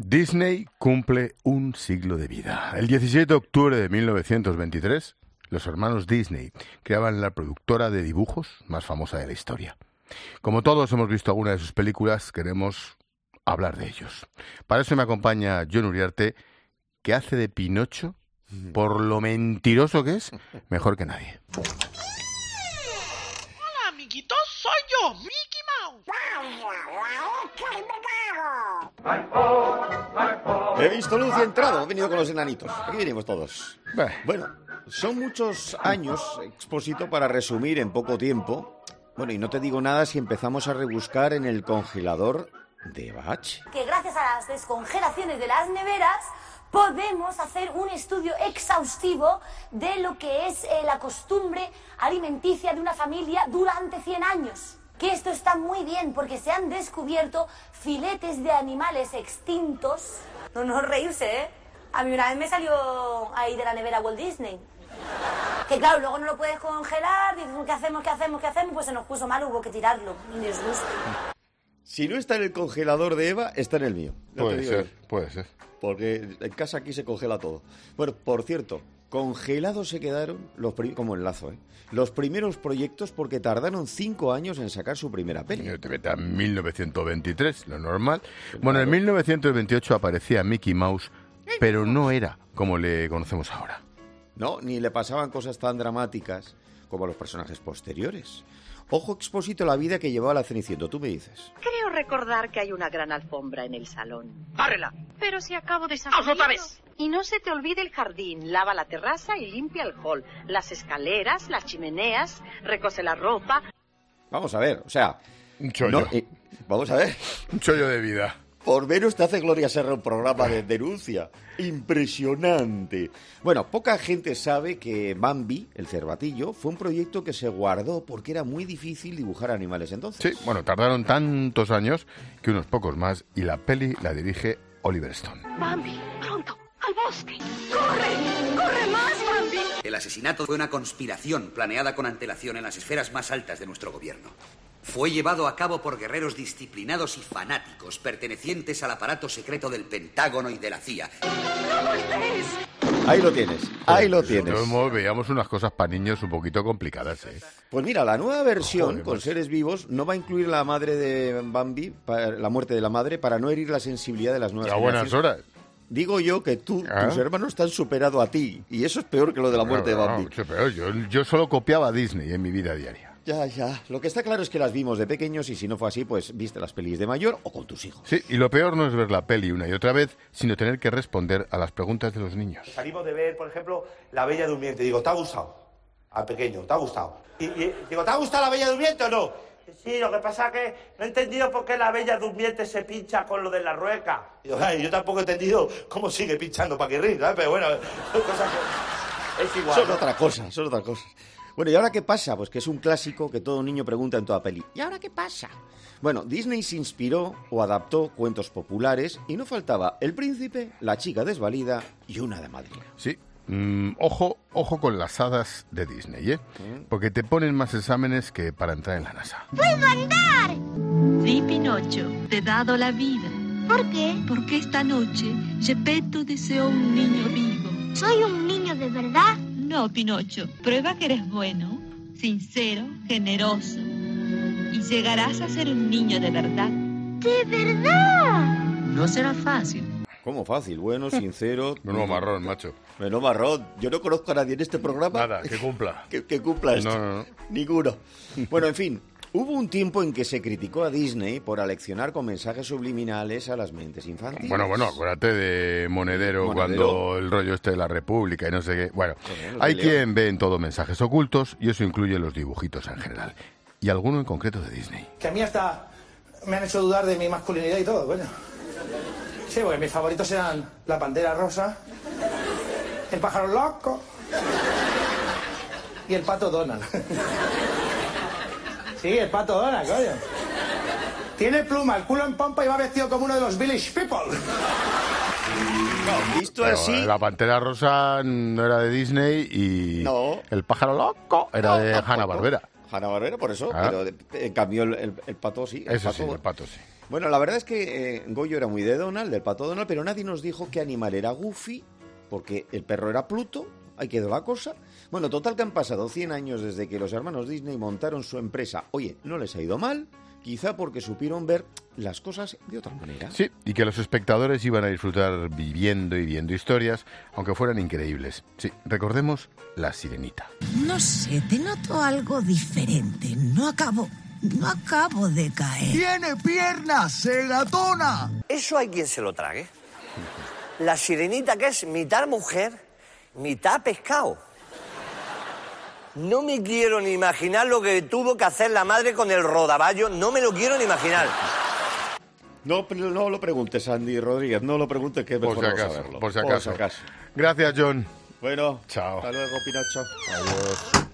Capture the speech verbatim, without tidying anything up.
Disney cumple un siglo de vida. El diecisiete de octubre de mil novecientos veintitrés, los hermanos Disney creaban la productora de dibujos más famosa de la historia. Como todos hemos visto alguna de sus películas, queremos hablar de ellos. Para eso me acompaña Jon Uriarte, que hace de Pinocho, por lo mentiroso que es, mejor que nadie. Hola, amiguitos, soy yo, Mickey Mouse. He visto luz y entrado, he venido con los enanitos. Aquí venimos todos. Bueno, son muchos años, Expósito, para resumir en poco tiempo. Bueno, y no te digo nada si empezamos a rebuscar en el congelador de Eva H. Que gracias a las descongelaciones de las neveras podemos hacer un estudio exhaustivo de lo que es eh, la costumbre alimenticia de una familia durante cien años. Que esto está muy bien porque se han descubierto filetes de animales extintos. No, no reírse, ¿eh? A mí una vez me salió ahí de la nevera Walt Disney. Que claro, luego no lo puedes congelar, dices, ¿qué hacemos, qué hacemos, qué hacemos? Pues se nos puso mal, hubo que tirarlo. Un disgusto. Si no está en el congelador de Eva, está en el mío. No Puede ser, puede ser. Porque en casa aquí se congela todo. Bueno, por cierto, congelados se quedaron, los prim- como el lazo, ¿eh? los primeros proyectos porque tardaron cinco años en sacar su primera peli. Te vete a mil novecientos veintitrés, lo normal. Bueno, en mil novecientos veintiocho aparecía Mickey Mouse, pero no era como le conocemos ahora. No, ni le pasaban cosas tan dramáticas como a los personajes posteriores. Ojo, Expósito, la vida que llevaba la Cenicienta, tú me dices. Creo recordar que hay una gran alfombra en el salón. ¡Bárrela! Pero si acabo de ¡Vamos salir. otra vez! Y no se te olvide el jardín, lava la terraza y limpia el hall, las escaleras, las chimeneas, recose la ropa. Vamos a ver, o sea... Un chollo. no, eh, vamos a ver. Un chollo de vida. Por menos te hace Gloria Serra un programa de denuncia. Impresionante. Bueno, poca gente sabe que Bambi, el cervatillo, fue un proyecto que se guardó porque era muy difícil dibujar animales entonces. Sí, bueno, tardaron tantos años que unos pocos más, y la peli la dirige Oliver Stone. Bambi, pronto, al bosque. ¡Corre! ¡Corre más, Bambi! El asesinato fue una conspiración planeada con antelación en las esferas más altas de nuestro gobierno. Fue llevado a cabo por guerreros disciplinados y fanáticos pertenecientes al aparato secreto del Pentágono y de la C I A. ¡No voltees! Ahí lo tienes, ahí lo tienes. Nosotros veíamos unas cosas para niños un poquito complicadas, ¿eh? Pues mira, la nueva versión Joder, con pues. seres vivos no va a incluir la madre de Bambi, pa- la muerte de la madre, para no herir la sensibilidad de las nuevas A buenas generaciones. horas. Digo yo que tú, ¿Ah? tus hermanos te han superado a ti, y eso es peor que lo de la muerte No, de no, Bambi. mucho peor. Yo, yo solo copiaba a Disney en mi vida diaria. Ya, ya. Lo que está claro es que las vimos de pequeños y si no fue así, pues viste las pelis de mayor o con tus hijos. Sí, y lo peor no es ver la peli una y otra vez, sino tener que responder a las preguntas de los niños. Salimos de ver, por ejemplo, La Bella Durmiente. Digo, ¿te ha gustado? Al pequeño, ¿te ha gustado? Y, y digo, ¿te ha gustado La Bella Durmiente o no? Sí, lo que pasa es que no he entendido por qué La Bella Durmiente se pincha con lo de la rueca. Digo, ay, yo tampoco he entendido cómo sigue pinchando Paquirrín, ¿sabes? Pero bueno, son cosas que es igual. Son ¿no? otra cosa, son otra cosa. Bueno, ¿y ahora qué pasa? Pues que es un clásico que todo niño pregunta en toda peli. ¿Y ahora qué pasa? Bueno, Disney se inspiró o adaptó cuentos populares y no faltaba el príncipe, la chica desvalida y una de Madrid. Sí, mm, ojo, ojo con las hadas de Disney, ¿eh? Porque te ponen más exámenes que para entrar en la NASA. ¡Puedo andar! Sí, Pinocho, te he dado la vida. ¿Por qué? Porque esta noche Geppetto deseó un niño vivo. ¿Soy un niño de verdad? No, Pinocho, prueba que eres bueno, sincero, generoso. Y llegarás a ser un niño de verdad. ¡De verdad! No será fácil. ¿Cómo fácil? Bueno, sincero... Menudo marrón, macho. Menudo marrón. Yo no conozco a nadie en este programa... Nada, que cumpla. que, que cumpla esto. No, no, no. Ninguno. Bueno, en fin... Hubo un tiempo en que se criticó a Disney por aleccionar con mensajes subliminales a las mentes infantiles. Bueno, bueno, acuérdate de Monedero, Monedero. cuando el rollo este de la República y no sé qué. Bueno, Bueno, hay de León. quien ve en todo mensajes ocultos y eso incluye los dibujitos en general. Y alguno en concreto de Disney. Que a mí hasta me han hecho dudar de mi masculinidad y todo, bueno. Sí, porque mis favoritos eran la pantera rosa, el pájaro loco y el pato Donald. Sí, el pato Donald, coño. Tiene pluma, el culo en pompa y va vestido como uno de los Village People. No, visto Pero así... la Pantera Rosa no era de Disney y No. el Pájaro Loco era de Hanna-Barbera. Hanna-Barbera, por eso, Ah. pero en cambio el, el, el pato sí. El Eso pato, sí, el pato sí. Bueno, la verdad es que eh, Goyo era muy de Donald, del pato Donald, pero nadie nos dijo qué animal era Goofy, porque el perro era Pluto, ahí quedó la cosa. Bueno, total que han pasado cien años desde que los hermanos Disney montaron su empresa. Oye, no les ha ido mal, quizá porque supieron ver las cosas de otra manera. Sí, y que los espectadores iban a disfrutar viviendo y viendo historias, aunque fueran increíbles. Sí, recordemos La Sirenita. No sé, te noto algo diferente. No acabo, no acabo de caer. ¡Tiene piernas, segatona! Eso hay quien se lo trague. La sirenita, que es mitad mujer, mitad pescado. No me quiero ni imaginar lo que tuvo que hacer la madre con el rodaballo. No me lo quiero ni imaginar. No, no lo preguntes, Andy Rodríguez, no lo preguntes, que es mejor Por si no acaso, saberlo. por si acaso. Por si acaso. Gracias, John. Bueno, chao. Hasta luego, Pinocho. Adiós.